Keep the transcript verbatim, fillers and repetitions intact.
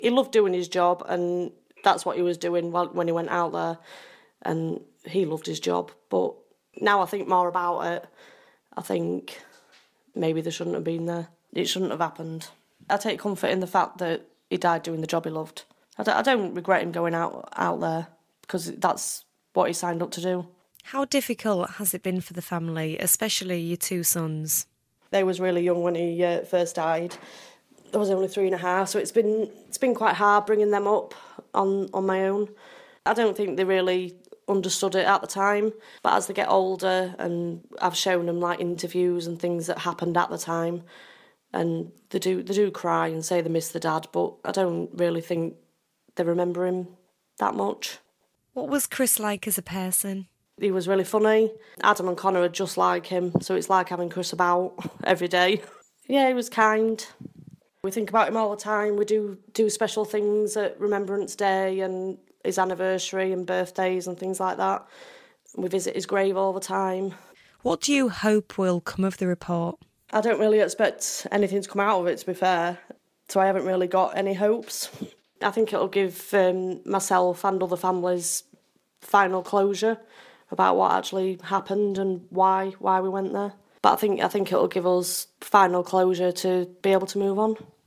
He loved doing his job, and that's what he was doing while, when he went out there, and he loved his job. But now I think more about it, I think maybe they shouldn't have been there. It shouldn't have happened. I take comfort in the fact that he died doing the job he loved. I don't, I don't regret him going out, out there, because that's what he signed up to do. How difficult has it been for the family, especially your two sons? They was really young when he uh, first died. I was only three and a half, so it's been it's been quite hard bringing them up on, on my own. I don't think they really understood it at the time, but as they get older, and I've shown them like interviews and things that happened at the time, and they do they do cry and say they miss the dad, but I don't really think they remember him that much. What was Chris like as a person? He was really funny. Adam and Connor are just like him, so it's like having Chris about every day. Yeah, he was kind. We think about him all the time. We do do special things at Remembrance Day and his anniversary and birthdays and things like that. We visit his grave all the time. What do you hope will come of the report? I don't really expect anything to come out of it, to be fair, so I haven't really got any hopes. I think it'll give um, myself and other families final closure about what actually happened and why why we went there. But I think I think it'll give us final closure to be able to move on.